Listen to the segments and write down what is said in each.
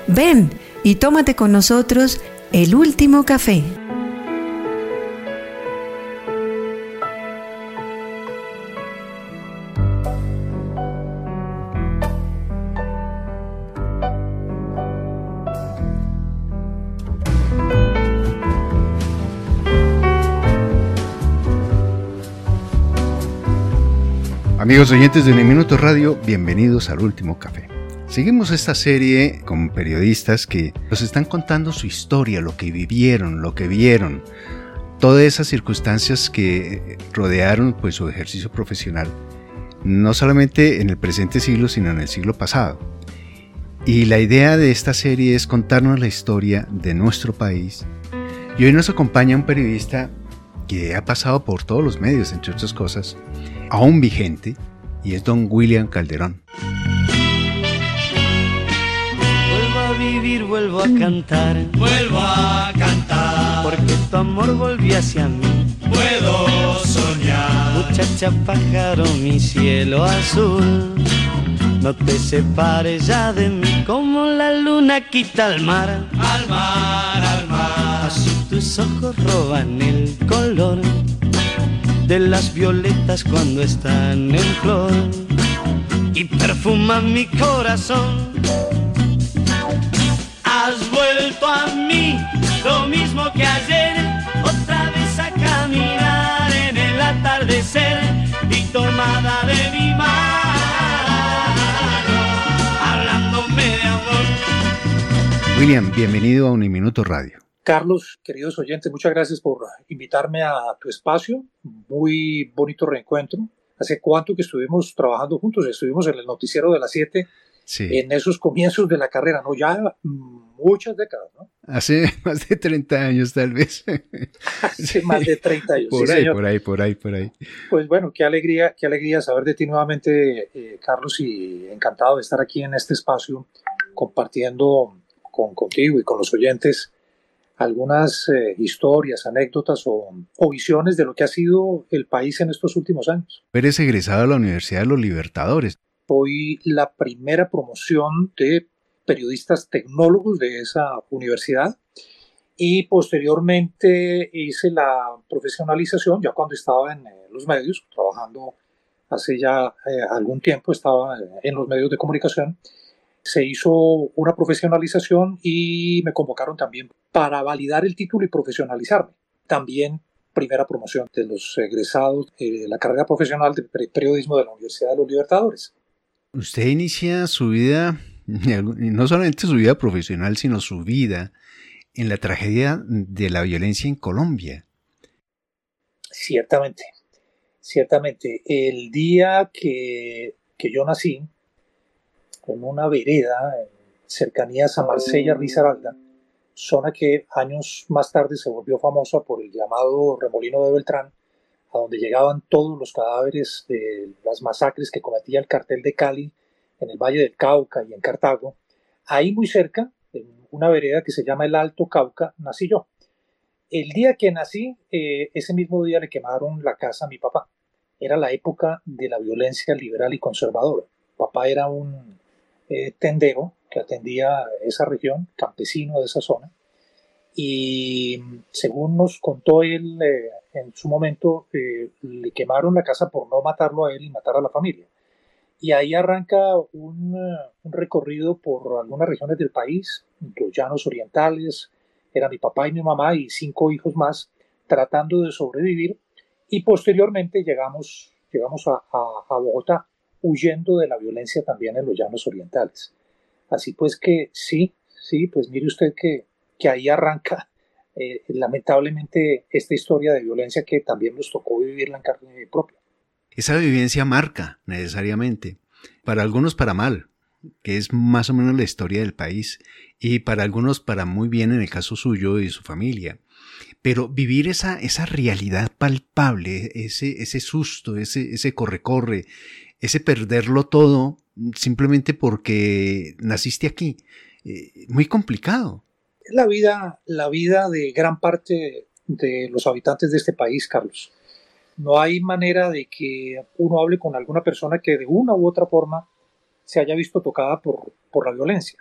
Ven y tómate con nosotros el último café. Amigos oyentes de Uniminuto Radio, bienvenidos al Último Café. Seguimos esta serie con periodistas que nos están contando su historia, lo que vivieron, lo que vieron, todas esas circunstancias que rodearon pues, su ejercicio profesional, no solamente en el presente siglo, sino en el siglo pasado. Y la idea de esta serie es contarnos la historia de nuestro país. Y hoy nos acompaña un periodista que ha pasado por todos los medios, entre otras cosas, aún vigente, y es don William Calderón. Vuelvo a vivir, vuelvo a cantar, porque tu amor volvió hacia mí. Puedo soñar, Muchacha pájaro, mi cielo azul, no te separes ya de mí, como la luna quita al mar. al mar, al mar. Así tus ojos roban el color de las violetas cuando están en flor y perfuman mi corazón. Has vuelto a mí, lo mismo que ayer, otra vez a caminar en el atardecer y tomada de mi mano, hablándome de amor. William, bienvenido a Uniminuto Radio. Carlos, queridos oyentes, muchas gracias por invitarme a tu espacio. Muy bonito reencuentro. ¿Hace cuánto que estuvimos trabajando juntos? Estuvimos en el noticiero de las 7, Sí. en esos comienzos de la carrera, ¿no? Ya muchas décadas, ¿no? Hace más de 30 años tal vez. Hace más de 30 años. Por Sí, ahí, señor. por ahí. Pues bueno, qué alegría saber de ti nuevamente, Carlos, y encantado de estar aquí en este espacio compartiendo contigo y con los oyentes algunas historias, anécdotas o visiones de lo que ha sido el país en estos últimos años. Eres egresado de la Universidad de los Libertadores. Soy la primera promoción de periodistas tecnólogos de esa universidad y posteriormente hice la profesionalización ya cuando estaba en los medios, trabajando hace ya algún tiempo, estaba en los medios de comunicación. Se hizo una profesionalización y me convocaron también para validar el título y profesionalizarme. También primera promoción de los egresados de la carrera profesional de periodismo de la Universidad de los Libertadores. Usted inicia su vida, y no solamente su vida profesional, sino su vida en la tragedia de la violencia en Colombia. Ciertamente. El día que yo nací, en una vereda en cercanías a Marsella, Risaralda, zona que años más tarde se volvió famosa por el llamado Remolino de Beltrán, a donde llegaban todos los cadáveres de las masacres que cometía el cartel de Cali en el Valle del Cauca y en Cartago. Ahí muy cerca, en una vereda que se llama el Alto Cauca, nací yo. El día que nací, ese mismo día le quemaron la casa a mi papá. Era la época de la violencia liberal y conservadora. Papá era un tendero que atendía esa región, campesino de esa zona, y según nos contó él en su momento, le quemaron la casa por no matarlo a él y matar a la familia. Y ahí arranca un recorrido por algunas regiones del país, los llanos orientales. Era mi papá y mi mamá y 5 hijos más tratando de sobrevivir, y posteriormente llegamos a Bogotá, huyendo de la violencia también en los llanos orientales. Así pues que sí, pues mire usted que ahí arranca lamentablemente esta historia de violencia que también nos tocó vivirla en carne propia. Esa vivencia marca necesariamente, para algunos para mal, que es más o menos la historia del país, y para algunos para muy bien en el caso suyo y su familia. Pero vivir esa realidad palpable, ese susto, ese corre-corre, ese perderlo todo simplemente porque naciste aquí, muy complicado. Es la vida de gran parte de los habitantes de este país, Carlos. No hay manera de que uno hable con alguna persona que de una u otra forma se haya visto tocada por la violencia.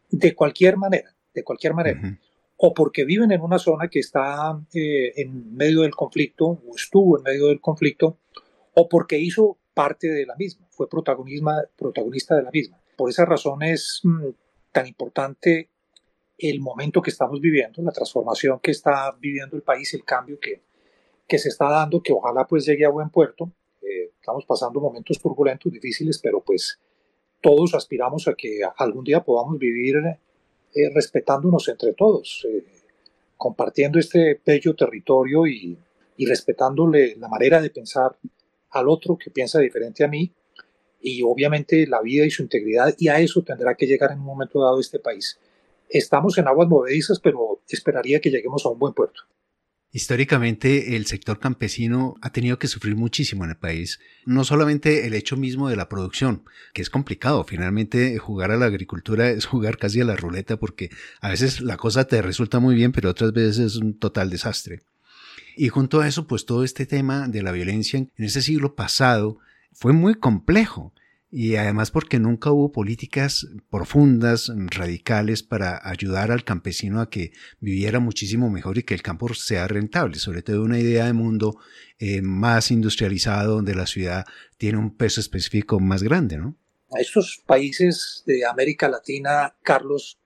de cualquier manera, Ujú. o porque viven en una zona que está en medio del conflicto, o estuvo en medio del conflicto, o porque hizo parte de la misma, fue protagonista de la misma. Por esa razón es tan importante el momento que estamos viviendo, la transformación que está viviendo el país, el cambio que se está dando, que ojalá pues llegue a buen puerto. Estamos pasando momentos turbulentos, difíciles, pero pues todos aspiramos a que algún día podamos vivir respetándonos entre todos, compartiendo este bello territorio y respetándole la manera de pensar al otro que piensa diferente a mí, y obviamente la vida y su integridad, y a eso tendrá que llegar en un momento dado este país. Estamos en aguas movedizas, pero esperaría que lleguemos a un buen puerto. Históricamente, el sector campesino ha tenido que sufrir muchísimo en el país. No solamente el hecho mismo de la producción, que es complicado. Finalmente, jugar a la agricultura es jugar casi a la ruleta porque a veces la cosa te resulta muy bien, pero otras veces es un total desastre. Y junto a eso, pues todo este tema de la violencia en ese siglo pasado fue muy complejo. Y además porque nunca hubo políticas profundas, radicales, para ayudar al campesino a que viviera muchísimo mejor y que el campo sea rentable. Sobre todo una idea de mundo más industrializado, donde la ciudad tiene un peso específico más grande, ¿no? Estos países de América Latina, Carlos,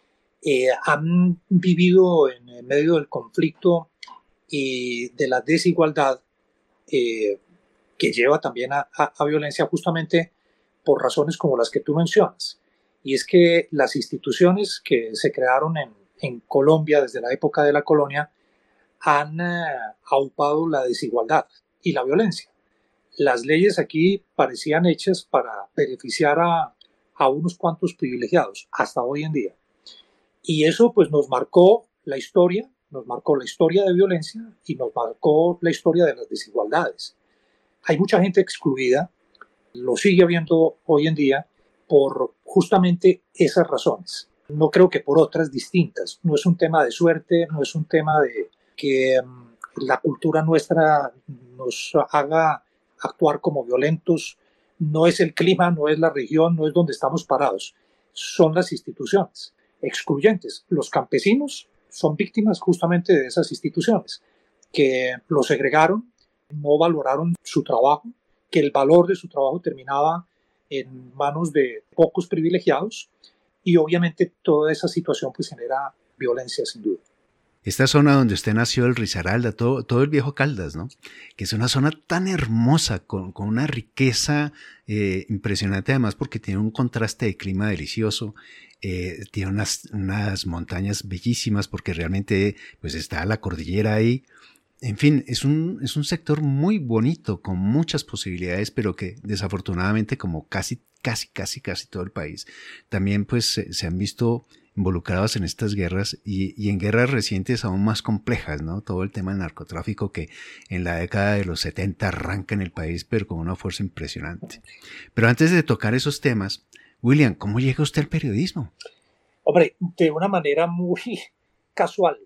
han vivido en medio del conflicto y de la desigualdad que lleva también a violencia, justamente por razones como las que tú mencionas. Y es que las instituciones que se crearon en Colombia desde la época de la colonia han aupado la desigualdad y la violencia. Las leyes aquí parecían hechas para beneficiar a unos cuantos privilegiados, hasta hoy en día. Y eso pues nos marcó la historia de violencia y nos marcó la historia de las desigualdades. Hay mucha gente excluida, lo sigue habiendo hoy en día, por justamente esas razones. No creo que por otras distintas. No es un tema de suerte, no es un tema de que la cultura nuestra nos haga actuar como violentos. No es el clima, no es la región, no es donde estamos parados. Son las instituciones excluyentes. Los campesinos son víctimas justamente de esas instituciones que los segregaron, no valoraron su trabajo, que el valor de su trabajo terminaba en manos de pocos privilegiados, y obviamente toda esa situación pues genera violencia sin duda. Esta zona donde usted nació, el Risaralda, todo el viejo Caldas, ¿no? Que es una zona tan hermosa, con una riqueza impresionante, además porque tiene un contraste de clima delicioso, tiene unas montañas bellísimas porque realmente pues está la cordillera ahí. En fin, es un sector muy bonito, con muchas posibilidades, pero que desafortunadamente, como casi todo el país, también pues se han visto involucrados en estas guerras y en guerras recientes aún más complejas, ¿no? Todo el tema del narcotráfico que en la década de los 70 arranca en el país, pero con una fuerza impresionante. Pero antes de tocar esos temas, William, ¿cómo llega usted al periodismo? Hombre, de una manera muy casual.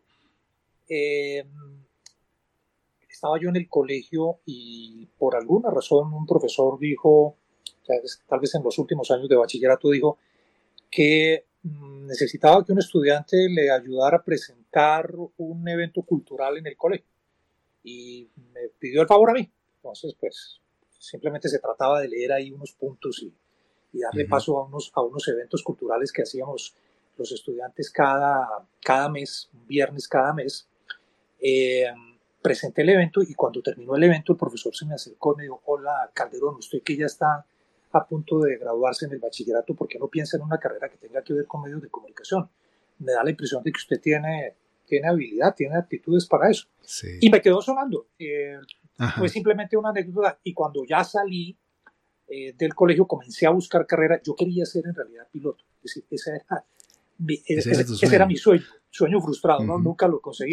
Estaba yo en el colegio y por alguna razón un profesor dijo, tal vez en los últimos años de bachillerato, dijo que necesitaba que un estudiante le ayudara a presentar un evento cultural en el colegio y me pidió el favor a mí. Entonces, pues simplemente se trataba de leer ahí unos puntos y darle paso a unos eventos culturales que hacíamos los estudiantes cada mes, un viernes cada mes. Presenté el evento y cuando terminó el evento el profesor se me acercó y me dijo: hola Calderón, usted que ya está a punto de graduarse en el bachillerato, ¿por qué no piensa en una carrera que tenga que ver con medios de comunicación? Me da la impresión de que usted tiene habilidad, tiene aptitudes para eso. Sí. Y me quedó sonando. Fue simplemente una anécdota, y cuando ya salí del colegio comencé a buscar carrera. Yo quería ser en realidad piloto. Es decir, ese era mi sueño frustrado, ¿no? Nunca lo conseguí.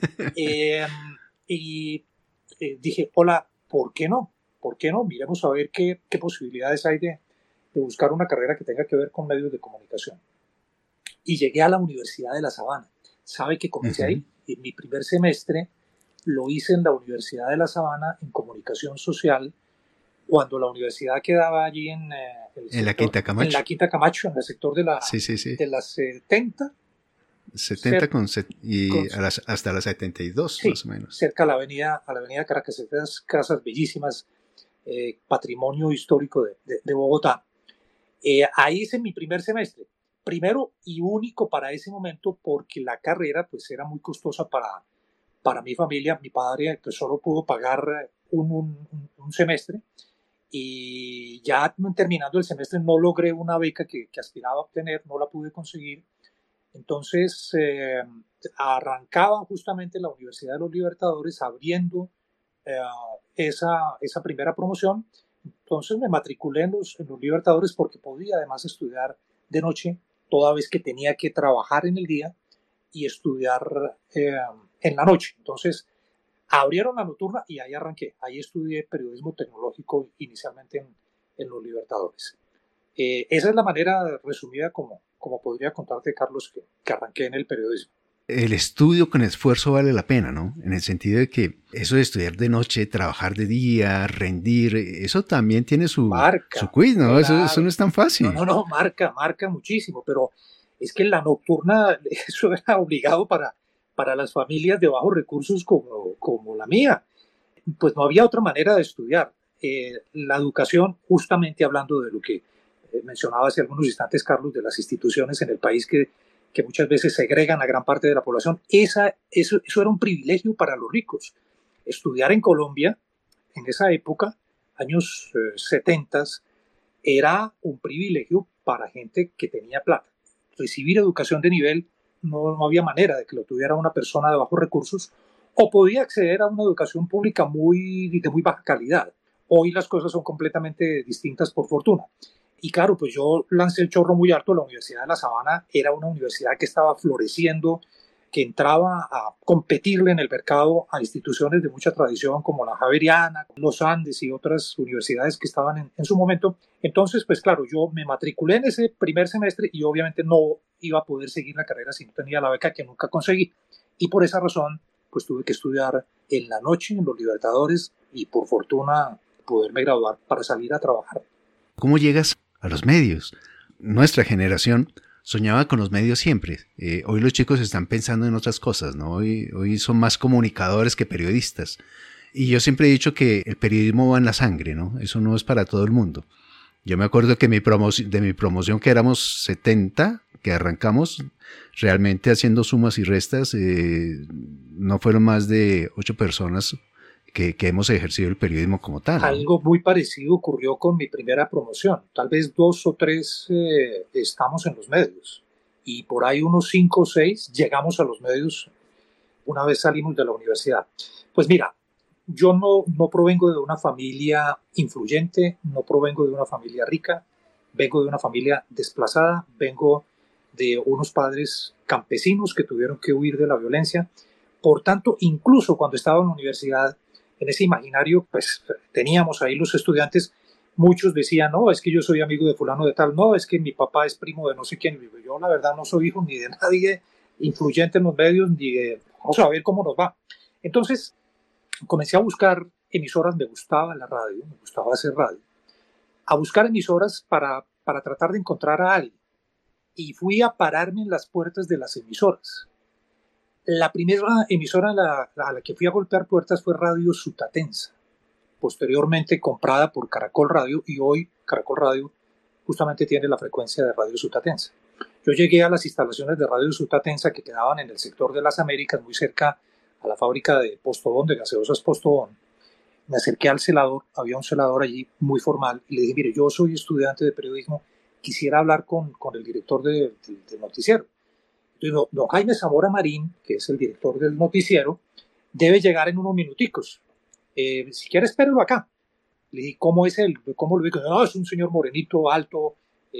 Dije, hola, ¿por qué no? ¿Por qué no? Miremos a ver qué posibilidades hay de buscar una carrera que tenga que ver con medios de comunicación. Y llegué a la Universidad de La Sabana. ¿Sabe que comencé ahí? En mi primer semestre lo hice en la Universidad de La Sabana en comunicación social, cuando la universidad quedaba allí en el sector, en la Quinta Camacho. En la Quinta Camacho, en el sector de, sí. de las 70. 70 hasta las 72, sí, más o menos. Cerca a la avenida Caracas, esas casas bellísimas, patrimonio histórico de Bogotá. Ahí hice mi primer semestre, primero y único para ese momento, porque la carrera pues era muy costosa para mi familia. Mi padre pues solo pudo pagar un semestre, y ya terminando el semestre no logré una beca que aspiraba a obtener, no la pude conseguir. Entonces arrancaba justamente la Universidad de los Libertadores abriendo esa primera promoción. Entonces me matriculé en los Libertadores porque podía además estudiar de noche, toda vez que tenía que trabajar en el día y estudiar en la noche. Entonces abrieron la nocturna y ahí arranqué. Ahí estudié periodismo tecnológico inicialmente en los Libertadores. Esa es la manera resumida como podría contarte, Carlos, que arranqué en el periodismo. El estudio con esfuerzo vale la pena, ¿no? En el sentido de que eso de estudiar de noche, trabajar de día, rendir, eso también tiene su quiz, ¿no? Claro. Eso no es tan fácil. No, marca muchísimo, pero es que la nocturna, eso era obligado para las familias de bajos recursos como la mía. Pues no había otra manera de estudiar. La educación, justamente hablando de lo que mencionaba hace algunos instantes, Carlos, de las instituciones en el país que muchas veces segregan a gran parte de la población, eso era un privilegio para los ricos. Estudiar en Colombia, en esa época, años 70, era un privilegio para gente que tenía plata. Recibir educación de nivel no había manera de que lo tuviera una persona de bajos recursos, o podía acceder a una educación pública de muy baja calidad. Hoy las cosas son completamente distintas, por fortuna. Y claro, pues yo lancé el chorro muy alto. La Universidad de La Sabana era una universidad que estaba floreciendo, que entraba a competirle en el mercado a instituciones de mucha tradición como la Javeriana, los Andes y otras universidades que estaban en su momento. Entonces, pues claro, yo me matriculé en ese primer semestre y obviamente no iba a poder seguir la carrera si no tenía la beca, que nunca conseguí. Y por esa razón, pues tuve que estudiar en la noche en los Libertadores y por fortuna poderme graduar para salir a trabajar. ¿Cómo llegas a los medios? Nuestra generación soñaba con los medios siempre. Hoy los chicos están pensando en otras cosas, ¿no? Hoy son más comunicadores que periodistas. Y yo siempre he dicho que el periodismo va en la sangre, ¿no? Eso no es para todo el mundo. Yo me acuerdo que de mi promoción, que éramos 70, que arrancamos realmente haciendo sumas y restas, no fueron más de 8 personas que hemos ejercido el periodismo como tal, ¿no? Algo muy parecido ocurrió con mi primera promoción. Tal vez 2 o 3 estamos en los medios, y por ahí unos 5 o 6 llegamos a los medios una vez salimos de la universidad. Pues mira, yo no provengo de una familia influyente, no provengo de una familia rica, vengo de una familia desplazada, vengo de unos padres campesinos que tuvieron que huir de la violencia. Por tanto, incluso cuando estaba en la universidad, en ese imaginario, pues teníamos ahí los estudiantes, muchos decían, no, es que yo soy amigo de fulano de tal, no, es que mi papá es primo de no sé quién. Yo la verdad no soy hijo ni de nadie influyente en los medios, ni de, vamos a ver cómo nos va. Entonces comencé a buscar emisoras, me gustaba la radio, me gustaba hacer radio, a buscar emisoras para tratar de encontrar a alguien, y fui a pararme en las puertas de las emisoras. La primera emisora a la que fui a golpear puertas fue Radio Sutatensa, posteriormente comprada por Caracol Radio, y hoy Caracol Radio justamente tiene la frecuencia de Radio Sutatensa. Yo llegué a las instalaciones de Radio Sutatensa, que quedaban en el sector de las Américas, muy cerca a la fábrica de Postobón, de gaseosas Postobón. Me acerqué al celador, había un celador allí muy formal, y le dije, mire, yo soy estudiante de periodismo, quisiera hablar con el director del noticiero. Entonces, don Jaime Zamora Marín, que es el director del noticiero, debe llegar en unos minuticos. Si quiere, espérelo acá. Le dije, ¿cómo es él? ¿Cómo lo digo? No, es un señor morenito, alto,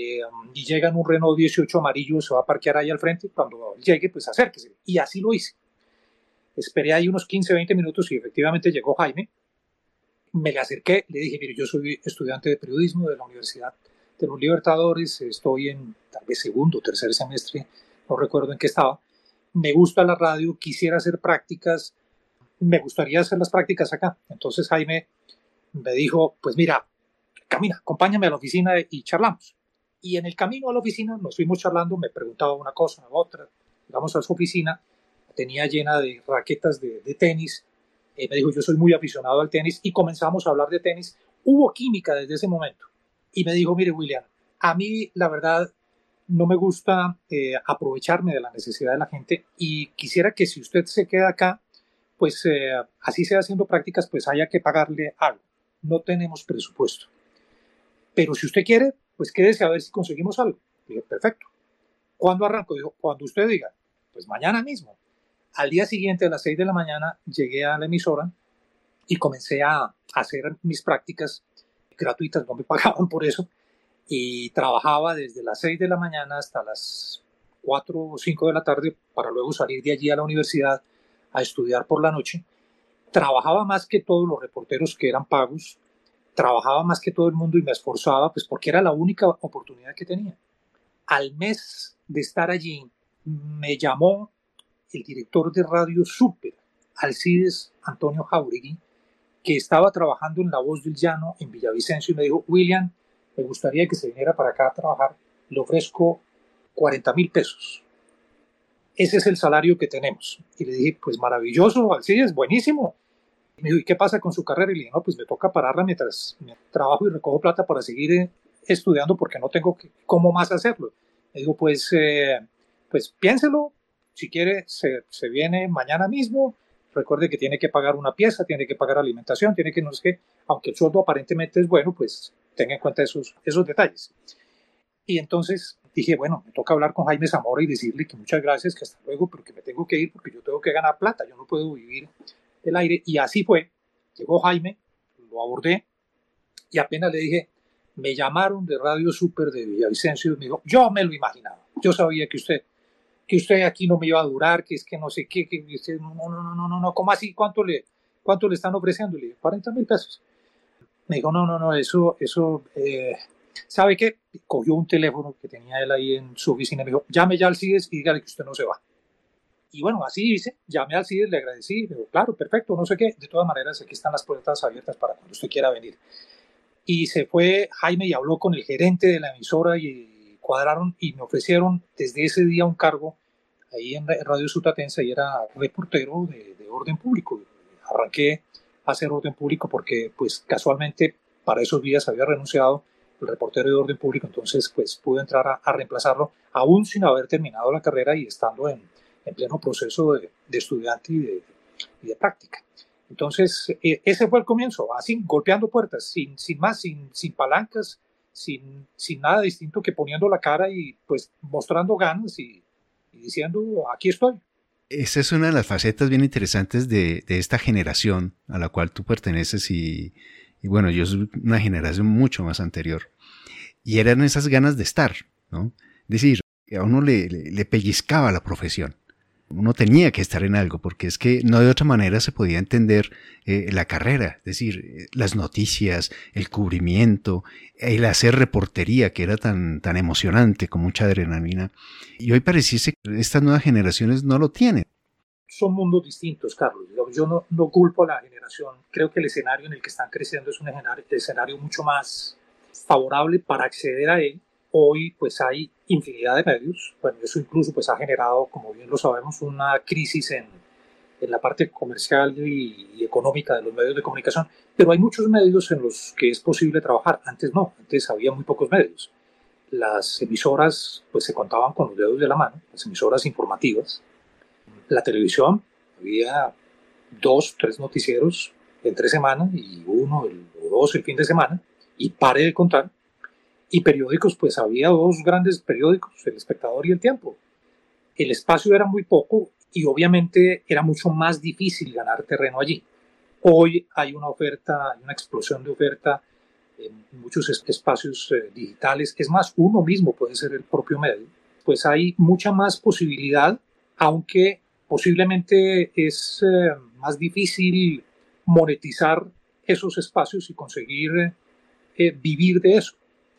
y llega en un Renault 18 amarillo, se va a parquear ahí al frente. Cuando llegue, pues acérquese. Y así lo hice. Esperé ahí unos 15, 20 minutos y efectivamente llegó Jaime. Me le acerqué, le dije, mire, yo soy estudiante de periodismo de la Universidad de los Libertadores, estoy en tal vez segundo o tercer semestre, no recuerdo en qué estaba. Me gusta la radio, quisiera hacer prácticas, me gustaría hacer las prácticas acá. Entonces Jaime me dijo, pues mira, camina, acompáñame a la oficina y charlamos. Y en el camino a la oficina nos fuimos charlando, me preguntaba una cosa, otra. Llegamos a su oficina, la tenía llena de raquetas de tenis. Me dijo, yo soy muy aficionado al tenis, y comenzamos a hablar de tenis. Hubo química desde ese momento. Y me dijo, mire, William, a mí la verdad no me gusta aprovecharme de la necesidad de la gente, y quisiera que si usted se queda acá, pues así sea haciendo prácticas, pues haya que pagarle algo. No tenemos presupuesto. Pero si usted quiere, pues quédese a ver si conseguimos algo. Dije, perfecto. ¿Cuándo arranco? Dijo, cuando usted diga. Pues mañana mismo. Al día siguiente, a las 6 de la mañana, llegué a la emisora y comencé a hacer mis prácticas gratuitas, no me pagaban por eso, y trabajaba desde las 6 de la mañana hasta las 4 o 5 de la tarde para luego salir de allí a la universidad a estudiar por la noche. Trabajaba más que todos los reporteros que eran pagos, trabajaba más que todo el mundo y me esforzaba, pues porque era la única oportunidad que tenía. Al mes de estar allí, me llamó el director de Radio Super, Alcides Antonio Jauregui, que estaba trabajando en La Voz del Llano en Villavicencio, y me dijo, William, me gustaría que se viniera para acá a trabajar, le ofrezco 40,000 pesos. Ese es el salario que tenemos. Y le dije, pues maravilloso, Alcides, buenísimo. Y me dijo, ¿y qué pasa con su carrera? Y le dije, no, pues me toca pararla mientras trabajo y recojo plata para seguir estudiando, porque no tengo cómo más hacerlo. Me dijo, pues piénselo, si quiere se viene mañana mismo. Recuerde que tiene que pagar una pieza, tiene que pagar alimentación, tiene que no sé qué, aunque el sueldo aparentemente es bueno, pues tenga en cuenta esos detalles. Y entonces dije, bueno, me toca hablar con Jaime Zamora y decirle que muchas gracias, que hasta luego, pero que me tengo que ir porque yo tengo que ganar plata, yo no puedo vivir del aire. Y así fue. Llegó Jaime, lo abordé y apenas le dije, me llamaron de Radio Super de Villavicencio, y me dijo, yo me lo imaginaba, yo sabía que usted aquí no me iba a durar, que es que no sé qué, que usted, no, ¿cómo así? ¿Cuánto le están ofreciendo? Le dije, 40,000 pesos. Me dijo, no, eso, ¿sabe qué? Cogió un teléfono que tenía él ahí en su oficina y me dijo, llame ya al CIDES y dígale que usted no se va. Y bueno, así hice, llamé al CIDES, le agradecí, me dijo, claro, perfecto, no sé qué, de todas maneras aquí están las puertas abiertas para cuando usted quiera venir. Y se fue Jaime y habló con el gerente de la emisora y cuadraron y me ofrecieron desde ese día un cargo ahí en Radio Sutatensa, y era reportero de orden público. Arranqué a hacer orden público porque pues casualmente para esos días había renunciado el reportero de orden público, entonces pues pude entrar a reemplazarlo aún sin haber terminado la carrera y estando en pleno proceso de estudiante y de práctica. Entonces ese fue el comienzo, así golpeando puertas, sin más, sin palancas, sin nada distinto que poniendo la cara y pues mostrando ganas y diciendo, aquí estoy. Esa es una de las facetas bien interesantes de esta generación a la cual tú perteneces y bueno, yo soy una generación mucho más anterior. Y eran esas ganas de estar, ¿no? Es decir, a uno le pellizcaba la profesión. Uno tenía que estar en algo, porque es que no de otra manera se podía entender la carrera. Es decir, las noticias, el cubrimiento, el hacer reportería, que era tan emocionante, con mucha adrenalina. Y hoy pareciese que estas nuevas generaciones no lo tienen. Son mundos distintos, Carlos. Yo no culpo a la generación. Creo que el escenario en el que están creciendo es un escenario mucho más favorable para acceder a él. Hoy pues hay infinidad de medios. Bueno, eso incluso pues ha generado, como bien lo sabemos, una crisis en la parte comercial y económica de los medios de comunicación. Pero hay muchos medios en los que es posible trabajar. Antes no, antes había muy pocos medios. Las emisoras pues se contaban con los dedos de la mano, las emisoras informativas. La televisión, había 2, 3 noticieros entre semana y 1 o 2 el fin de semana, y pare de contar. Y periódicos, pues había 2 grandes periódicos, El Espectador y El Tiempo. El espacio era muy poco y obviamente era mucho más difícil ganar terreno allí. Hoy hay una explosión de oferta en muchos espacios digitales. Es más, uno mismo puede ser el propio medio. Pues hay mucha más posibilidad, aunque posiblemente es más difícil monetizar esos espacios y conseguir vivir de eso.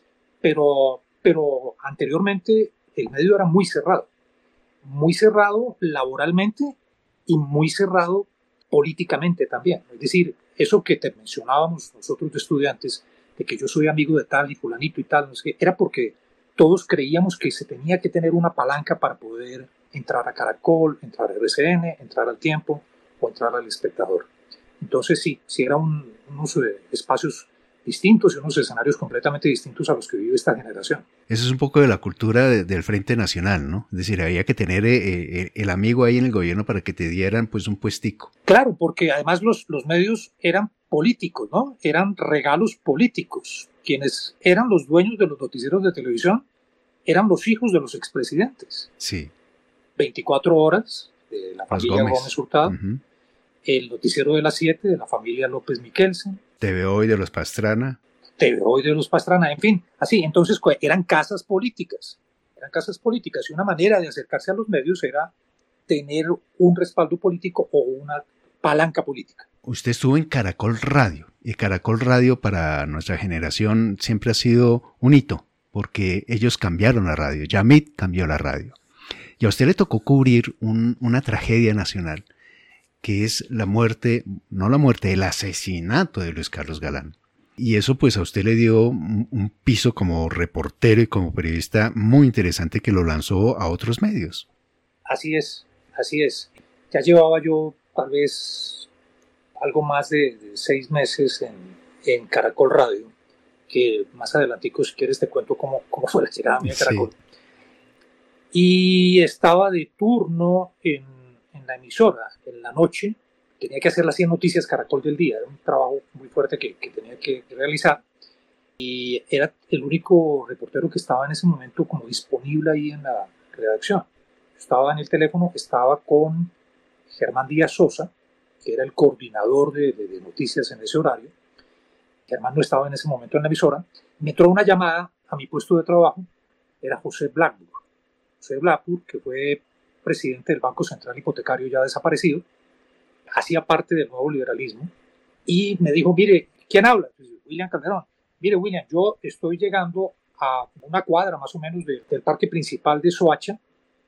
Pero anteriormente el medio era muy cerrado laboralmente y muy cerrado políticamente también. Es decir, eso que te mencionábamos nosotros de estudiantes, de que yo soy amigo de tal y fulanito y tal, no sé qué, era porque todos creíamos que se tenía que tener una palanca para poder entrar a Caracol, entrar a RCN, entrar al Tiempo o entrar al Espectador. Entonces sí eran unos espacios distintos y unos escenarios completamente distintos a los que vive esta generación. Eso es un poco de la cultura del Frente Nacional, ¿no? Es decir, había que tener el amigo ahí en el gobierno para que te dieran pues un puestico. Claro, porque además los medios eran políticos, ¿no? Eran regalos políticos. Quienes eran los dueños de los noticieros de televisión eran los hijos de los expresidentes. Sí. 24 horas de la familia Gómez Hurtado, el noticiero de las 7 de la familia López Miquelsen, TV Hoy de los Pastrana. TV Hoy de los Pastrana, en fin, así. Entonces eran casas políticas. Y una manera de acercarse a los medios era tener un respaldo político o una palanca política. Usted estuvo en Caracol Radio, y Caracol Radio para nuestra generación siempre ha sido un hito, porque ellos cambiaron la radio, Yamit cambió la radio. Y a usted le tocó cubrir una tragedia nacional, que es la muerte, no la muerte, el asesinato de Luis Carlos Galán. Y eso pues a usted le dio un piso como reportero y como periodista muy interesante que lo lanzó a otros medios. Así es. Ya llevaba yo tal vez algo más de 6 meses en Caracol Radio, que más adelantico si quieres te cuento cómo fue la llegada mía a Caracol. Sí. Y estaba de turno en la emisora en la noche. Tenía que hacer las 100 noticias Caracol del día, era un trabajo muy fuerte que tenía que realizar, y era el único reportero que estaba en ese momento como disponible ahí en la redacción. Estaba en el teléfono, estaba con Germán Díaz Sosa, que era el coordinador de noticias en ese horario. Germán no estaba en ese momento en la emisora. Me entró una llamada a mi puesto de trabajo, era José Blackburn, que fue presidente del Banco Central Hipotecario ya desaparecido, hacía parte del nuevo liberalismo, y me dijo, mire, ¿quién habla? William Calderón. Mire, William, yo estoy llegando a una cuadra más o menos del parque principal de Soacha,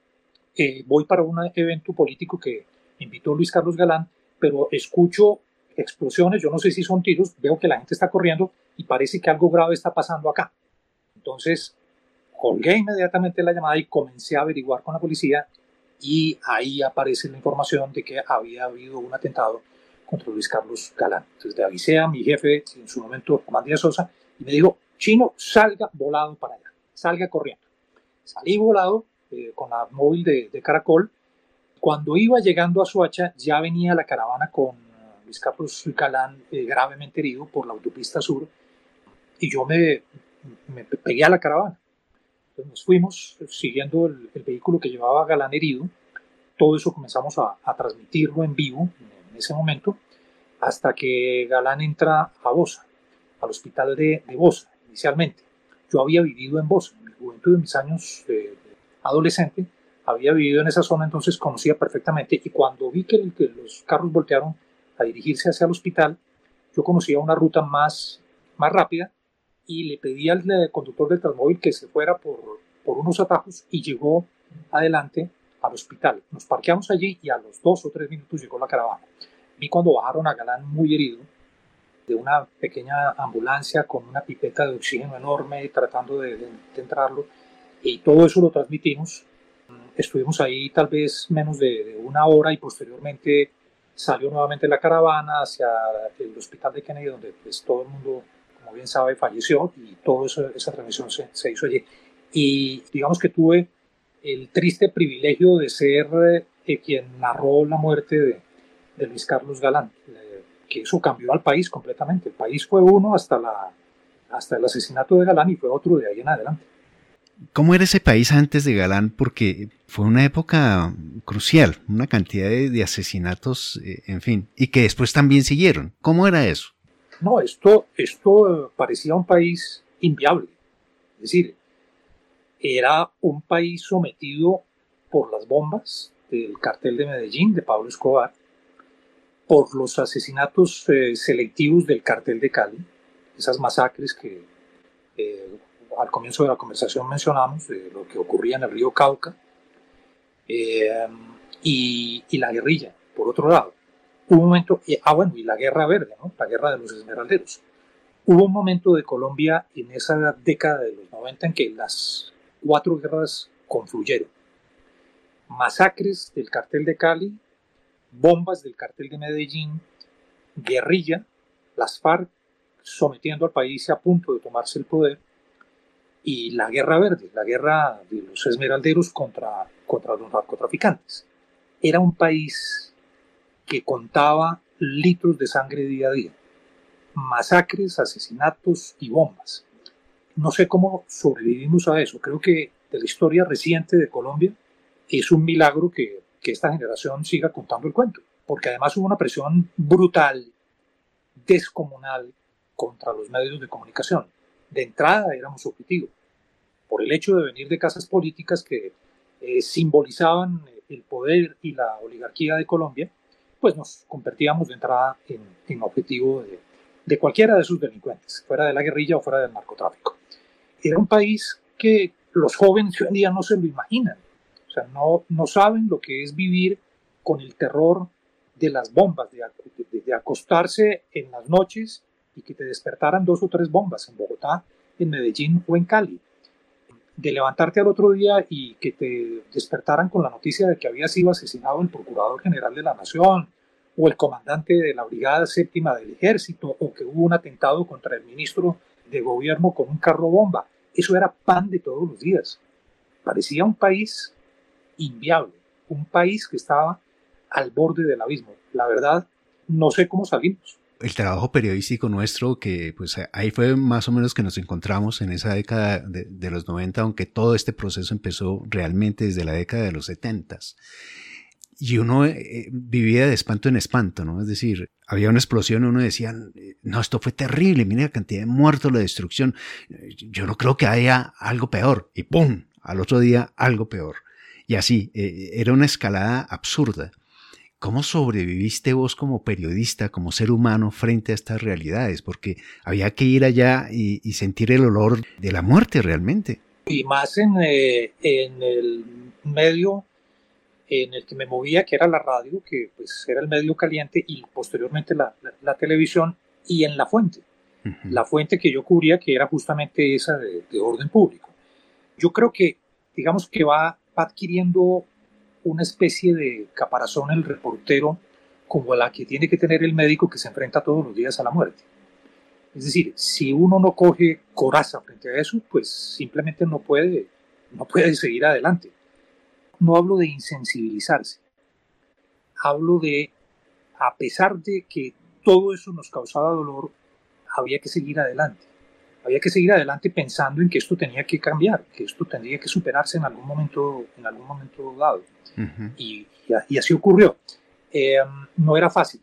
voy para un evento político que invitó Luis Carlos Galán, pero escucho explosiones, yo no sé si son tiros, veo que la gente está corriendo y parece que algo grave está pasando acá. Entonces colgué inmediatamente la llamada y comencé a averiguar con la policía, y ahí aparece la información de que había habido un atentado contra Luis Carlos Galán. Entonces le avisé a mi jefe, en su momento, Germán Díaz Sosa, y me dijo, Chino, salga volado para allá, salga corriendo. Salí volado con la móvil de Caracol. Cuando iba llegando a Soacha, ya venía la caravana con Luis Carlos Galán gravemente herido por la autopista sur, y yo me pegué a la caravana. Entonces nos fuimos siguiendo el vehículo que llevaba a Galán herido. Todo eso comenzamos a transmitirlo en vivo en ese momento, hasta que Galán entra a Bosa, al hospital de Bosa inicialmente. Yo había vivido en Bosa, en mi juventud, en mis años de adolescente, había vivido en esa zona, entonces conocía perfectamente, y cuando vi que los carros voltearon a dirigirse hacia el hospital, yo conocía una ruta más rápida, y le pedí al conductor del Transmóvil que se fuera por unos atajos, y llegó adelante al hospital. Nos parqueamos allí y a los 2 o 3 minutos llegó la caravana. Vi cuando bajaron a Galán muy herido de una pequeña ambulancia con una pipeta de oxígeno enorme tratando de entrarlo, y todo eso lo transmitimos. Estuvimos ahí tal vez menos de 1 hora, y posteriormente salió nuevamente la caravana hacia el hospital de Kennedy, donde pues todo el mundo, como bien sabe, falleció, y toda esa transmisión se hizo allí. Y digamos que tuve el triste privilegio de ser quien narró la muerte de Luis Carlos Galán, que eso cambió al país completamente. El país fue uno hasta el asesinato de Galán, y fue otro de ahí en adelante. ¿Cómo era ese país antes de Galán? Porque fue una época crucial, una cantidad de asesinatos, en fin, y que después también siguieron. ¿Cómo era eso? No, esto parecía un país inviable. Es decir, era un país sometido por las bombas del cartel de Medellín, de Pablo Escobar, por los asesinatos selectivos del cartel de Cali, esas masacres que al comienzo de la conversación mencionamos, de lo que ocurría en el río Cauca, y la guerrilla, por otro lado. Un momento, y la guerra verde, ¿no? La guerra de los esmeralderos. Hubo un momento de Colombia en esa década de los 90 en que las 4 guerras confluyeron. Masacres del cartel de Cali, bombas del cartel de Medellín, guerrilla, las FARC sometiendo al país a punto de tomarse el poder, y la guerra verde, la guerra de los esmeralderos contra los narcotraficantes. Era un país que contaba litros de sangre día a día, masacres, asesinatos y bombas. No sé cómo sobrevivimos a eso. Creo que de la historia reciente de Colombia es un milagro que esta generación siga contando el cuento, porque además hubo una presión brutal, descomunal, contra los medios de comunicación. De entrada éramos objetivos, por el hecho de venir de casas políticas que simbolizaban el poder y la oligarquía de Colombia, pues nos convertíamos de entrada en objetivo de cualquiera de sus delincuentes, fuera de la guerrilla o fuera del narcotráfico. Era un país que los jóvenes hoy en día no se lo imaginan. O sea, no saben lo que es vivir con el terror de las bombas, de acostarse en las noches y que te despertaran 2 o 3 bombas en Bogotá, en Medellín o en Cali. De levantarte al otro día y que te despertaran con la noticia de que había sido asesinado el Procurador General de la Nación o el comandante de la Brigada Séptima del Ejército, o que hubo un atentado contra el ministro de Gobierno con un carro bomba. Eso era pan de todos los días. Parecía un país inviable, un país que estaba al borde del abismo. La verdad, no sé cómo salimos. El trabajo periodístico nuestro, que pues ahí fue más o menos que nos encontramos en esa década de los 90, aunque todo este proceso empezó realmente desde la década de los 70. Y uno vivía de espanto en espanto, ¿no? Es decir, había una explosión y uno decía, no, esto fue terrible, mira la cantidad de muertos, la destrucción, yo no creo que haya algo peor. Y ¡pum! Al otro día algo peor. Y así, era una escalada absurda. ¿Cómo sobreviviste vos como periodista, como ser humano, frente a estas realidades? Porque había que ir allá y sentir el olor de la muerte realmente. Y más en el medio en el que me movía, que era la radio, que pues era el medio caliente, y posteriormente la televisión, y en La Fuente. Uh-huh. La Fuente que yo cubría, que era justamente esa de orden público. Yo creo que, digamos que va adquiriendo una especie de caparazón el reportero como la que tiene que tener el médico que se enfrenta todos los días a la muerte. Es decir, si uno no coge coraza frente a eso, pues simplemente no puede seguir adelante. No hablo de insensibilizarse, hablo de, a pesar de que todo eso nos causaba dolor, había que seguir adelante. Había que seguir adelante pensando en que esto tenía que cambiar, que esto tendría que superarse en algún momento dado. Uh-huh. Y así ocurrió. No era fácil,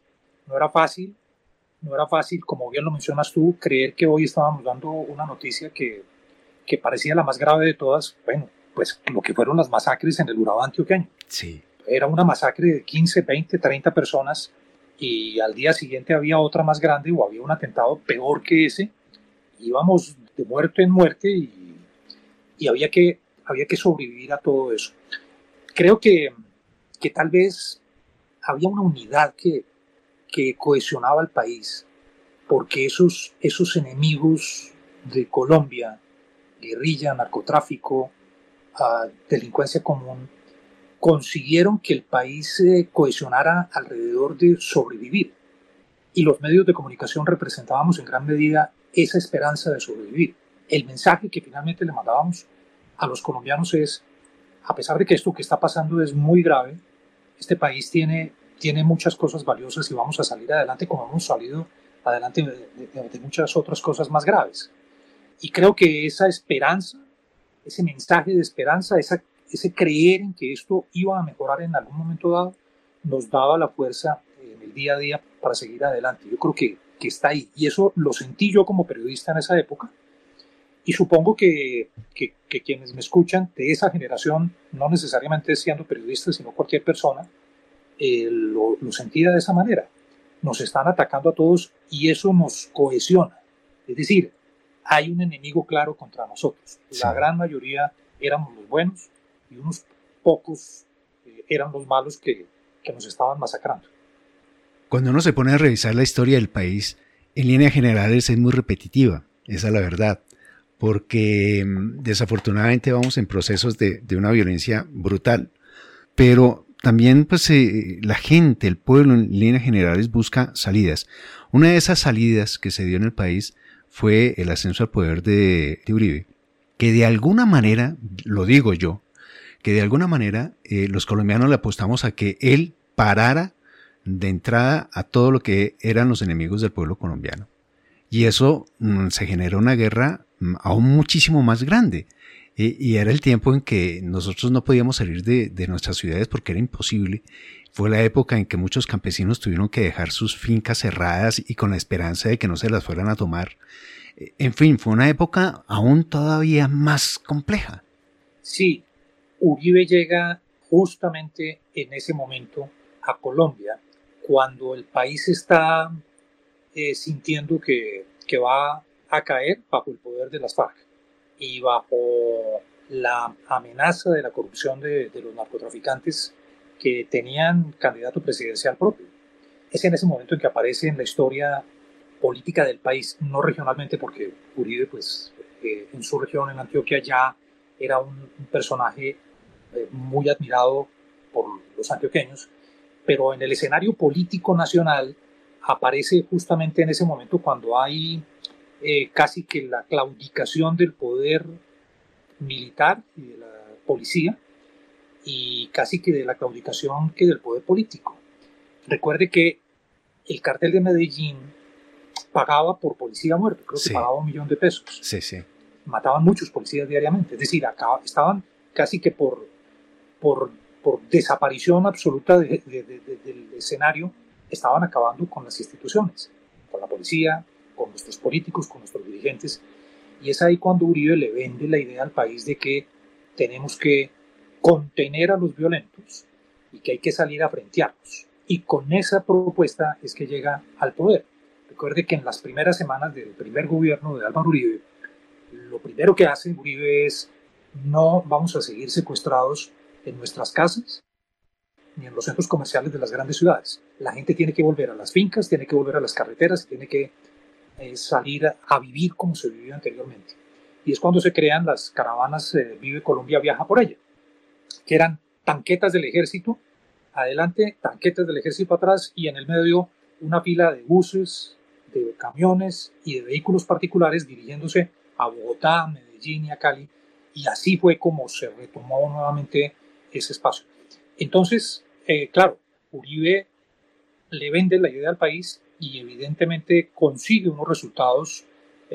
como bien lo mencionas tú, creer que hoy estábamos dando una noticia que parecía la más grave de todas. Bueno, pues lo que fueron las masacres en el Urabá antioqueño. Sí. Era una masacre de 15, 20, 30 personas, y al día siguiente había otra más grande, o había un atentado peor que ese. Íbamos de muerte en muerte y había que sobrevivir a todo eso. Creo que tal vez había una unidad que cohesionaba al país, porque esos enemigos de Colombia, guerrilla, narcotráfico, delincuencia común, consiguieron que el país se cohesionara alrededor de sobrevivir. Y los medios de comunicación representábamos en gran medida esa esperanza de sobrevivir. El mensaje que finalmente le mandábamos a los colombianos es: a pesar de que esto que está pasando es muy grave, este país tiene muchas cosas valiosas y vamos a salir adelante como hemos salido adelante de muchas otras cosas más graves. Y creo que esa esperanza, ese mensaje de esperanza, ese creer en que esto iba a mejorar en algún momento dado, nos daba la fuerza en el día a día para seguir adelante. Yo creo que está ahí, y eso lo sentí yo como periodista en esa época, y supongo que quienes me escuchan de esa generación, no necesariamente siendo periodistas, sino cualquier persona, lo sentía de esa manera. Nos están atacando a todos y eso nos cohesiona. Es decir, hay un enemigo claro contra nosotros. Sí. La gran mayoría éramos los buenos y unos pocos eran los malos que nos estaban masacrando. Cuando uno se pone a revisar la historia del país, En líneas generales es muy repetitiva, esa es la verdad, porque desafortunadamente vamos en procesos de una violencia brutal, pero también pues la gente, el pueblo en líneas generales busca salidas. Una de esas salidas que se dio en el país fue el ascenso al poder de Uribe, que de alguna manera, lo digo yo, que de alguna manera los colombianos le apostamos a que él parara de entrada a todo lo que eran los enemigos del pueblo colombiano. Y eso se generó una guerra aún muchísimo más grande. Y era el tiempo en que nosotros no podíamos salir de nuestras ciudades porque era imposible. Fue la época en que muchos campesinos tuvieron que dejar sus fincas cerradas y con la esperanza de que no se las fueran a tomar. En fin, fue una época aún todavía más compleja. Sí, Uribe llega justamente en ese momento a Colombia, cuando el país está sintiendo que va a caer bajo el poder de las FARC y bajo la amenaza de la corrupción de los narcotraficantes que tenían candidato presidencial propio. Es en ese momento en que aparece en la historia política del país, no regionalmente, porque Uribe pues, en su región, en Antioquia, ya era un personaje muy admirado por los antioqueños, pero en el escenario político nacional aparece justamente en ese momento cuando hay casi que la claudicación del poder militar y de la policía, y casi que de la claudicación que del poder político. Recuerde que el cartel de Medellín pagaba por policía muerto, creo que pagaba $1 millón de pesos. Sí, sí. Mataban muchos policías diariamente, es decir, estaban casi que por desaparición absoluta del escenario, estaban acabando con las instituciones, con la policía, con nuestros políticos, con nuestros dirigentes. Y es ahí cuando Uribe le vende la idea al país de que tenemos que contener a los violentos y que hay que salir a frentearlos. Y con esa propuesta es que llega al poder. Recuerde que en las primeras semanas del primer gobierno de Álvaro Uribe, lo primero que hace Uribe es: no vamos a seguir secuestrados en nuestras casas ni en los centros comerciales de las grandes ciudades. La gente tiene que volver a las fincas, tiene que volver a las carreteras, tiene que salir a vivir como se vivía anteriormente. Y es cuando se crean las caravanas Vive Colombia, Viaja por ella, que eran tanquetas del ejército adelante, tanquetas del ejército atrás, y en el medio una fila de buses, de camiones y de vehículos particulares dirigiéndose a Bogotá, a Medellín y a Cali. Y así fue como se retomó nuevamente ese espacio. Entonces, claro, Uribe le vende la idea al país y evidentemente consigue unos resultados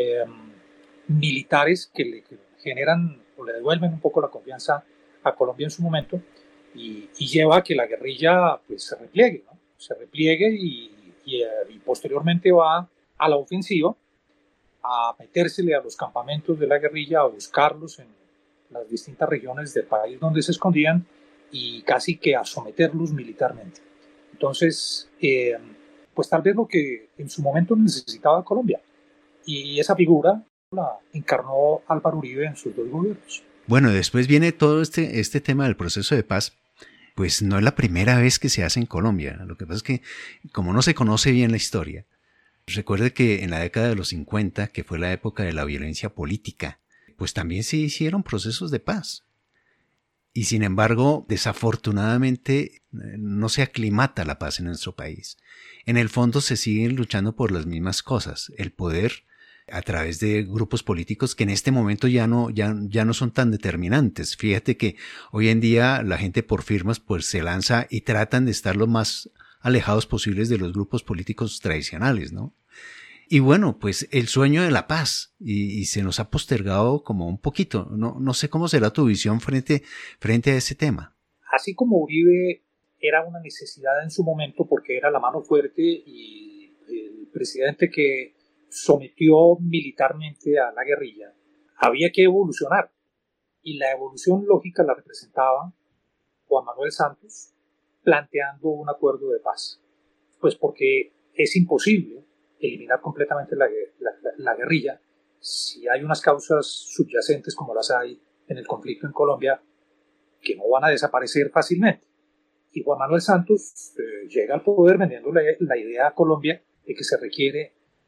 militares que le generan o le devuelven un poco la confianza a Colombia en su momento, y lleva a que la guerrilla pues se repliegue, ¿no? Se repliegue y posteriormente va a la ofensiva, a metérsele a los campamentos de la guerrilla, a buscarlos en las distintas regiones del país donde se escondían y casi que a someterlos militarmente. Entonces, pues tal vez lo que en su momento necesitaba Colombia, y esa figura la encarnó Álvaro Uribe en sus dos gobiernos. Bueno, después viene todo este tema del proceso de paz. Pues no es la primera vez que se hace en Colombia. Lo que pasa es que, como no se conoce bien la historia, recuerde que en la década de los 50, que fue la época de la violencia política, pues también se hicieron procesos de paz. Y sin embargo, desafortunadamente, no se aclimata la paz en nuestro país. En el fondo se siguen luchando por las mismas cosas, el poder a través de grupos políticos que en este momento ya no son tan determinantes. Fíjate que hoy en día la gente por firmas pues se lanza y tratan de estar lo más alejados posibles de los grupos políticos tradicionales, ¿no? Y bueno, pues el sueño de la paz, y se nos ha postergado como un poquito. No sé cómo será tu visión frente a ese tema. Así como Uribe era una necesidad en su momento porque era la mano fuerte y el presidente que sometió militarmente a la guerrilla, había que evolucionar, y la evolución lógica la representaba Juan Manuel Santos planteando un acuerdo de paz, pues porque es imposible eliminar completamente la guerrilla si hay unas causas subyacentes como las hay en el conflicto en Colombia que no van a desaparecer fácilmente. Y Juan Manuel Santos llega al poder vendiendo la idea a Colombia de que se requiere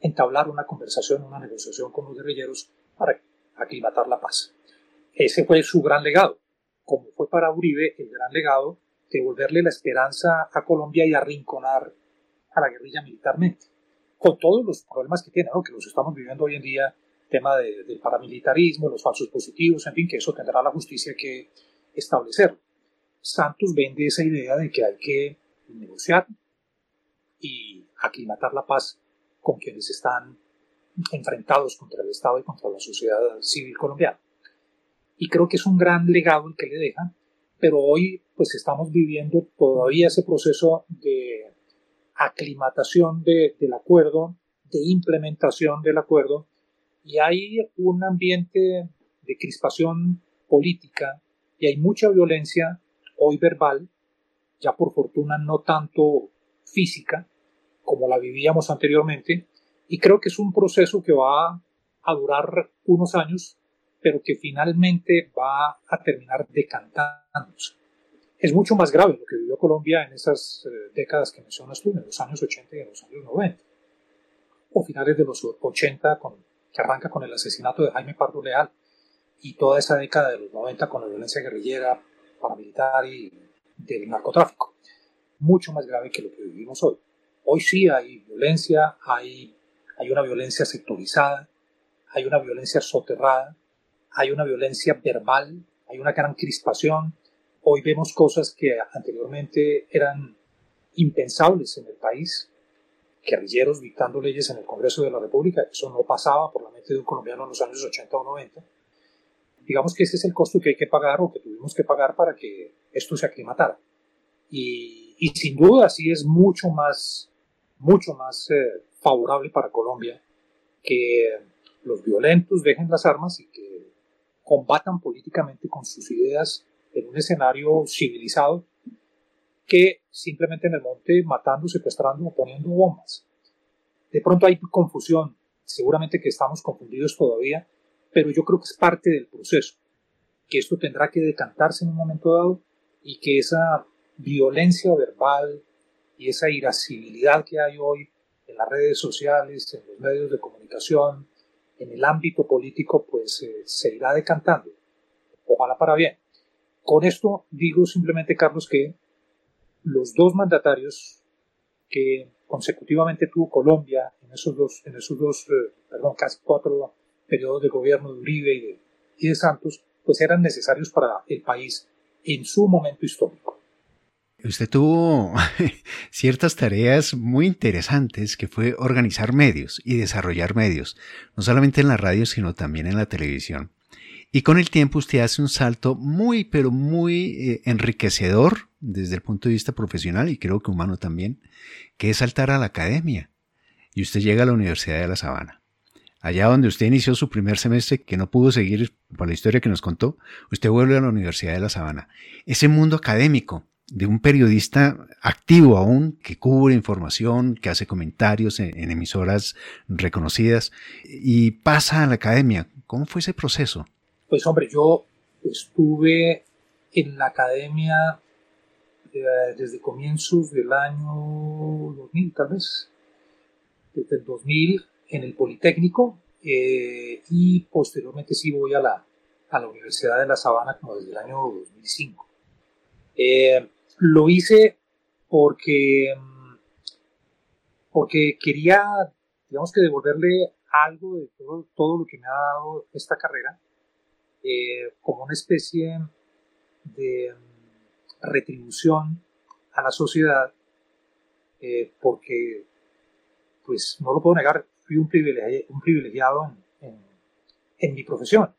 entablar una conversación, una negociación con los guerrilleros para aclimatar la paz. Ese fue su gran legado, como fue para Uribe el gran legado de devolverle la esperanza a Colombia y arrinconar a la guerrilla militarmente, con todos los problemas que tiene, ¿no? Que los estamos viviendo hoy en día, tema del paramilitarismo, los falsos positivos, en fin, que eso tendrá la justicia que establecerlo. Santos vende esa idea de que hay que negociar y aclimatar la paz con quienes están enfrentados contra el Estado y contra la sociedad civil colombiana. Y creo que es un gran legado el que le dejan, pero hoy pues estamos viviendo todavía ese proceso de aclimatación del acuerdo, de implementación del acuerdo, y hay un ambiente de crispación política y hay mucha violencia hoy verbal, ya por fortuna no tanto física como la vivíamos anteriormente, y creo que es un proceso que va a durar unos años, pero que finalmente va a terminar decantándose. Es mucho más grave lo que vivió Colombia en esas décadas que mencionas tú, en los años 80 y en los años 90, o finales de los 80, que arranca con el asesinato de Jaime Pardo Leal, y toda esa década de los 90 con la violencia guerrillera, paramilitar y del narcotráfico. Mucho más grave que lo que vivimos hoy. Hoy sí hay violencia, hay una violencia sectorizada, hay una violencia soterrada, hay una violencia verbal, hay una gran crispación. Hoy vemos cosas que anteriormente eran impensables en el país, guerrilleros dictando leyes en el Congreso de la República. Eso no pasaba por la mente de un colombiano en los años 80 o 90. Digamos que ese es el costo que hay que pagar o que tuvimos que pagar para que esto se aclimatara. Y sin duda sí es mucho más favorable para Colombia que los violentos dejen las armas y que combatan políticamente con sus ideas en un escenario civilizado, que simplemente en el monte matando, secuestrando o poniendo bombas. De pronto hay confusión, seguramente que estamos confundidos todavía, pero yo creo que es parte del proceso, que esto tendrá que decantarse en un momento dado y que esa violencia verbal y esa irascibilidad que hay hoy en las redes sociales, en los medios de comunicación, en el ámbito político, pues se irá decantando. Ojalá para bien. Con esto digo simplemente, Carlos, que los dos mandatarios que consecutivamente tuvo Colombia en esos dos casi 4 periodos de gobierno de Uribe y de Santos, pues eran necesarios para el país en su momento histórico. Usted tuvo ciertas tareas muy interesantes, que fue organizar medios y desarrollar medios, no solamente en la radio, sino también en la televisión. Y con el tiempo usted hace un salto muy, pero muy enriquecedor desde el punto de vista profesional y creo que humano también, que es saltar a la academia. Y usted llega a la Universidad de La Sabana. Allá donde usted inició su primer semestre, que no pudo seguir por la historia que nos contó, usted vuelve a la Universidad de La Sabana. Ese mundo académico de un periodista activo aún, que cubre información, que hace comentarios en emisoras reconocidas y pasa a la academia. ¿Cómo fue ese proceso? Pues hombre, yo estuve en la academia desde comienzos del año 2000, tal vez, desde el 2000 en el Politécnico, y posteriormente sí voy a la Universidad de La Sabana como desde el año 2005. Lo hice porque quería, digamos que devolverle algo de todo lo que me ha dado esta carrera, como una especie de retribución a la sociedad, porque, pues no lo puedo negar, fui un privilegiado en mi profesión.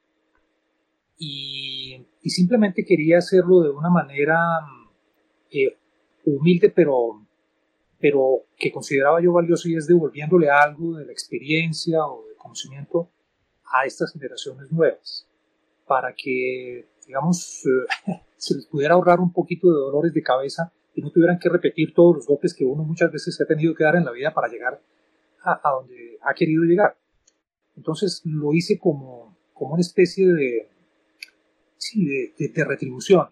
Y simplemente quería hacerlo de una manera humilde, pero que consideraba yo valioso, y es devolviéndole algo de la experiencia o del conocimiento a estas generaciones nuevas, para que, digamos, se les pudiera ahorrar un poquito de dolores de cabeza y no tuvieran que repetir todos los golpes que uno muchas veces se ha tenido que dar en la vida para llegar a donde ha querido llegar. Entonces lo hice como una especie de retribución,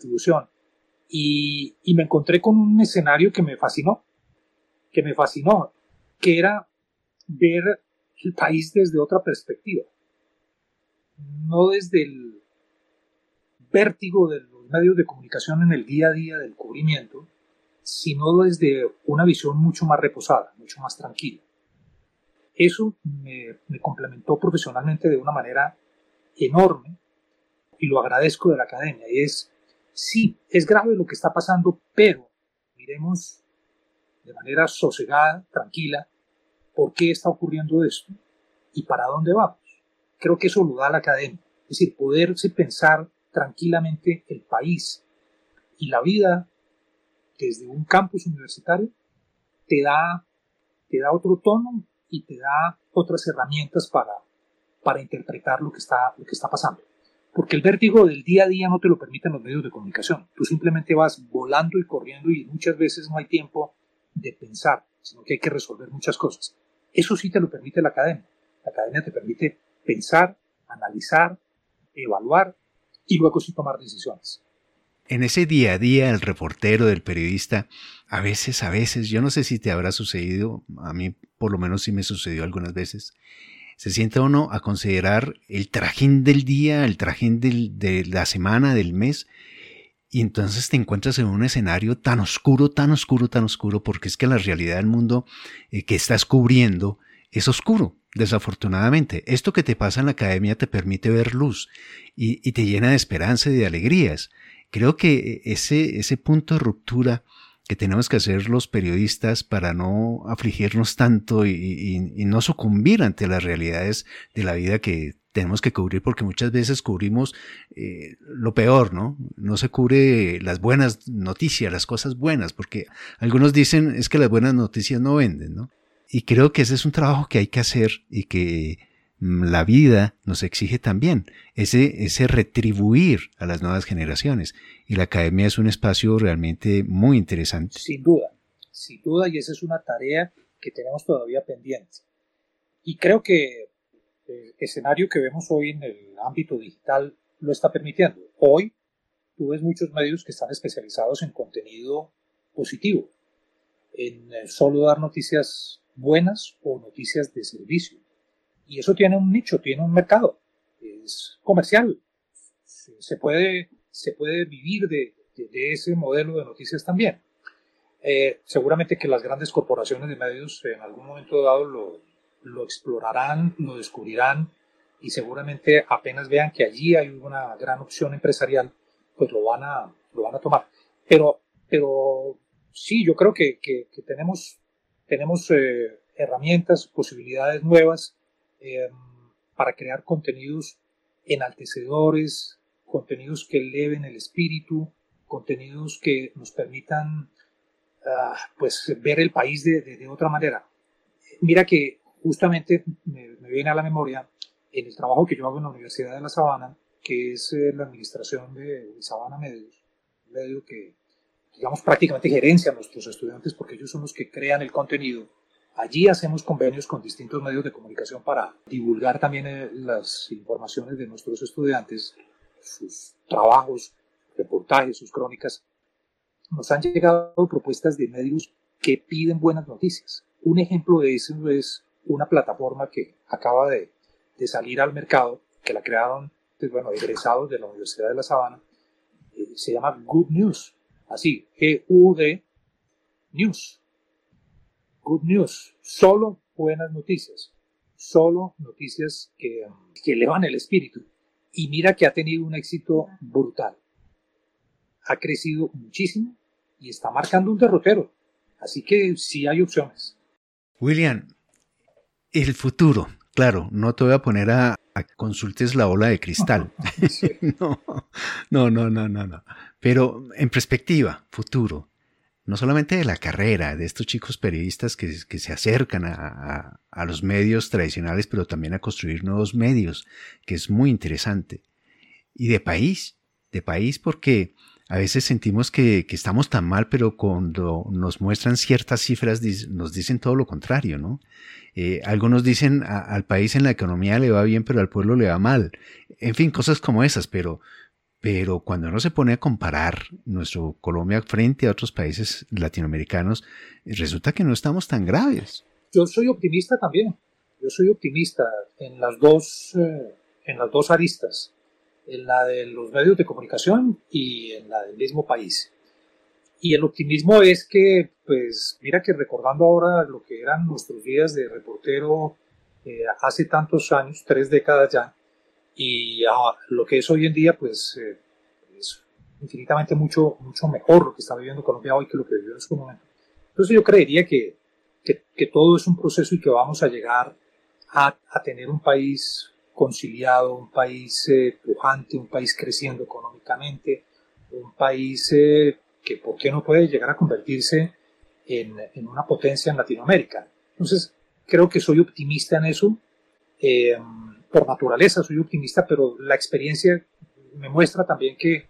y me encontré con un escenario que me fascinó, que era ver el país desde otra perspectiva, no desde el vértigo de los medios de comunicación en el día a día del cubrimiento, sino desde una visión mucho más reposada, mucho más tranquila. Eso me complementó profesionalmente de una manera enorme y lo agradezco de la academia. Y sí, es grave lo que está pasando, pero miremos de manera sosegada, tranquila, por qué está ocurriendo esto y para dónde vamos. Creo que eso lo da la academia. Es decir, poderse pensar tranquilamente el país y la vida desde un campus universitario te da otro tono y te da otras herramientas para interpretar lo que está pasando. Porque el vértigo del día a día no te lo permiten los medios de comunicación. Tú simplemente vas volando y corriendo y muchas veces no hay tiempo de pensar, sino que hay que resolver muchas cosas. Eso sí te lo permite la academia. La academia te permite pensar, analizar, evaluar y luego sí tomar decisiones. En ese día a día, el reportero, del periodista, a veces, yo no sé si te habrá sucedido, a mí por lo menos sí me sucedió algunas veces, se sienta uno a considerar el trajín del día, el trajín de la semana, del mes, y entonces te encuentras en un escenario tan oscuro, porque es que la realidad del mundo que estás cubriendo es oscuro, desafortunadamente. Esto que te pasa en la academia te permite ver luz y te llena de esperanza y de alegrías. Creo que ese punto de ruptura que tenemos que hacer los periodistas para no afligirnos tanto y no sucumbir ante las realidades de la vida que tenemos que cubrir, porque muchas veces cubrimos lo peor, ¿no? No se cubre las buenas noticias, las cosas buenas, porque algunos dicen es que las buenas noticias no venden, ¿no? Y creo que ese es un trabajo que hay que hacer y que la vida nos exige también, ese retribuir a las nuevas generaciones. Y la academia es un espacio realmente muy interesante. Sin duda, y esa es una tarea que tenemos todavía pendiente. Y creo que el escenario que vemos hoy en el ámbito digital lo está permitiendo. Hoy tú ves muchos medios que están especializados en contenido positivo, en solo dar noticias buenas o noticias de servicio. Y eso tiene un nicho, tiene un mercado, es comercial. Se puede vivir de ese modelo de noticias también. Seguramente que las grandes corporaciones de medios en algún momento dado lo explorarán, lo descubrirán y seguramente apenas vean que allí hay una gran opción empresarial, pues lo van a tomar. Pero sí, yo creo que tenemos herramientas, posibilidades nuevas para crear contenidos enaltecedores, contenidos que eleven el espíritu, contenidos que nos permitan pues ver el país de otra manera. Mira que justamente me viene a la memoria en el trabajo que yo hago en la Universidad de La Sabana, que es la administración de Sabana Medios, un medio que, digamos, prácticamente gerencia a nuestros estudiantes porque ellos son los que crean el contenido. Allí hacemos convenios con distintos medios de comunicación para divulgar también las informaciones de nuestros estudiantes, sus trabajos, reportajes, sus crónicas. Nos han llegado propuestas de medios que piden buenas noticias. Un ejemplo de eso es una plataforma que acaba de salir al mercado, que la crearon egresados de la Universidad de La Sabana. Se llama Good News, así, G-U-D News. Good News, solo buenas noticias, solo noticias que elevan el espíritu. Y mira que ha tenido un éxito brutal. Ha crecido muchísimo y está marcando un derrotero. Así que sí hay opciones. William, el futuro. Claro, no te voy a poner a consultes la bola de cristal. Sí. No. Pero en perspectiva, futuro. No solamente de la carrera, de estos chicos periodistas que se acercan a los medios tradicionales, pero también a construir nuevos medios, que es muy interesante. Y de país porque a veces sentimos que estamos tan mal, pero cuando nos muestran ciertas cifras nos dicen todo lo contrario, ¿no? Algunos dicen al país en la economía le va bien, pero al pueblo le va mal. En fin, cosas como esas, pero cuando uno se pone a comparar nuestro Colombia frente a otros países latinoamericanos, resulta que no estamos tan graves. Yo soy optimista también. Yo soy optimista en las dos aristas, en la de los medios de comunicación y en la del mismo país. Y el optimismo es que, pues, mira que recordando ahora lo que eran nuestros días de reportero hace tantos años, 3 décadas ya, y lo que es hoy en día, pues, es infinitamente mucho mejor lo que está viviendo Colombia hoy que lo que vivió en su momento. Entonces yo creería que todo es un proceso y que vamos a llegar a tener un país conciliado, un país pujante, un país creciendo económicamente, un país que por qué no puede llegar a convertirse en una potencia en Latinoamérica. Entonces creo que soy optimista en eso, por naturaleza soy optimista, pero la experiencia me muestra también que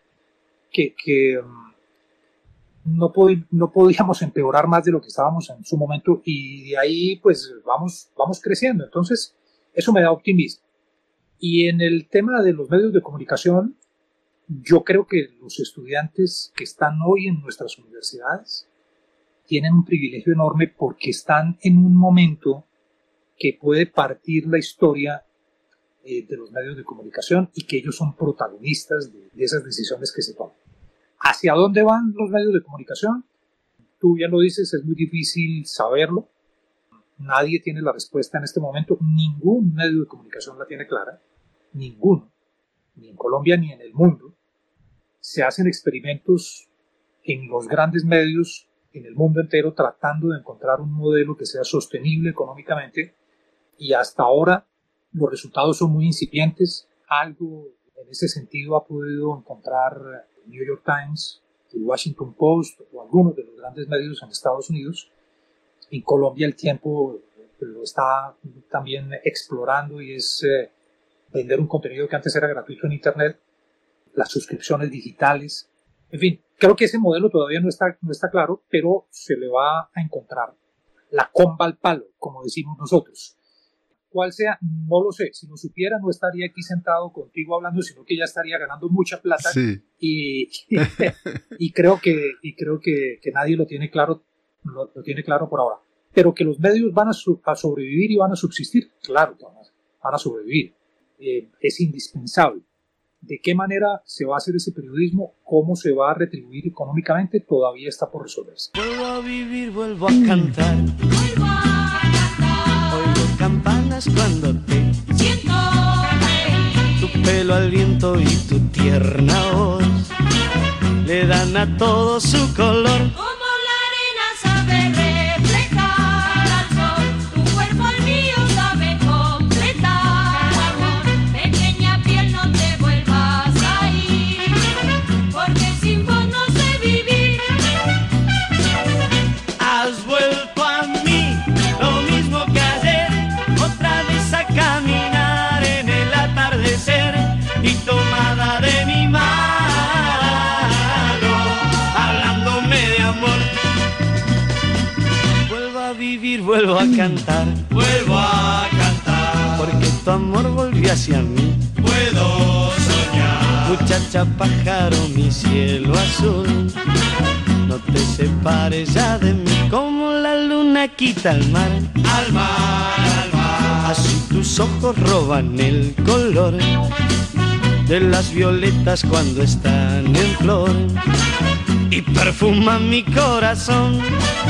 no podíamos empeorar más de lo que estábamos en su momento, y de ahí pues vamos creciendo. Entonces eso me da optimismo. Y en el tema de los medios de comunicación, yo creo que los estudiantes que están hoy en nuestras universidades tienen un privilegio enorme porque están en un momento que puede partir la historia de los medios de comunicación, y que ellos son protagonistas de esas decisiones que se toman. ¿Hacia dónde van los medios de comunicación? Tú ya lo dices, es muy difícil saberlo. Nadie tiene la respuesta en este momento. Ningún medio de comunicación la tiene clara. Ninguno. Ni en Colombia ni en el mundo. Se hacen experimentos en los grandes medios en el mundo entero tratando de encontrar un modelo que sea sostenible económicamente, y hasta ahora los resultados son muy incipientes. Algo en ese sentido ha podido encontrar New York Times, el Washington Post o algunos de los grandes medios en Estados Unidos. En Colombia el tiempo lo está también explorando, y es vender un contenido que antes era gratuito en Internet, las suscripciones digitales. En fin, creo que ese modelo todavía no está claro, pero se le va a encontrar la comba al palo, como decimos nosotros. ¿Cuál sea? No lo sé. Si lo supiera, no estaría aquí sentado contigo hablando, sino que ya estaría ganando mucha plata. Sí. Y creo que nadie lo tiene claro, lo tiene claro por ahora. Pero que los medios van a sobrevivir y van a subsistir, claro que van a sobrevivir. Es indispensable. ¿De qué manera se va a hacer ese periodismo? ¿Cómo se va a retribuir económicamente? Todavía está por resolverse. Vuelvo a vivir, vuelvo a cantar. Vuelvo a cantar. Oigo campanas cuando te Siento tu pelo al viento y tu tierna voz le dan a todo su color. como la arena sabe reflejar al sol. Tu cuerpo al mío sabe completar. Amor, pequeña piel, no te vuelvas a ir, porque sin vos no sé vivir. Has vuelto a mí, lo mismo que ayer, otra vez a caminar en el atardecer, y tomada de mi mano, hablándome de amor. Vuelvo a vivir, vuelvo a cantar, Vuelvo a cantar. porque tu amor volvió hacia mí. Puedo soñar. Muchacha pájaro, mi cielo azul, no te separes ya de mí, como la luna quita el mar. Al mar, al mar. Así tus ojos roban el color de las violetas cuando están en flor, y perfuman mi corazón.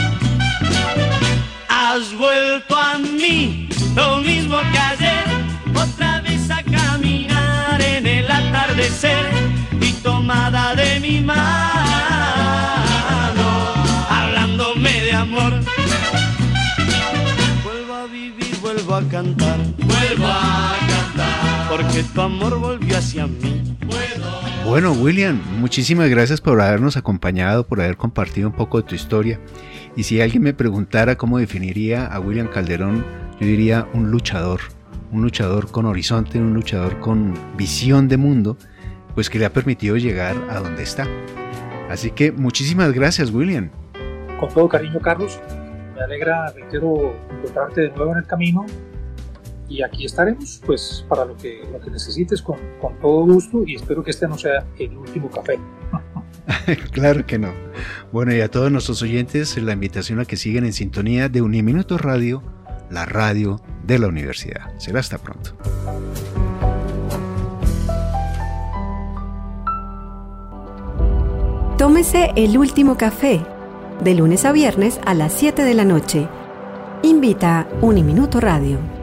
Has vuelto a mí, lo mismo que ayer, otra vez a caminar en el atardecer, y tomada de mi mano, hablándome de amor. Vuelvo a vivir, vuelvo a cantar, Vuelvo a cantar. porque tu amor volvió hacia mí. Bueno, William, muchísimas gracias por habernos acompañado, por haber compartido un poco de tu historia. Y si alguien me preguntara cómo definiría a William Calderón, yo diría un luchador con horizonte, un luchador con visión de mundo, pues que le ha permitido llegar a donde está. Así que muchísimas gracias, William. Con todo cariño, Carlos. Me alegra, reitero, encontrarte de nuevo en el camino. Y aquí estaremos, pues, para lo que necesites, con todo gusto, y espero que este no sea el último café. Claro que no. Bueno, y a todos nuestros oyentes, la invitación a que sigan en sintonía de Uniminuto Radio, la radio de la universidad. Será hasta pronto. Tómese el último café, de lunes a viernes a las 7 de la noche. Invita Uniminuto Radio.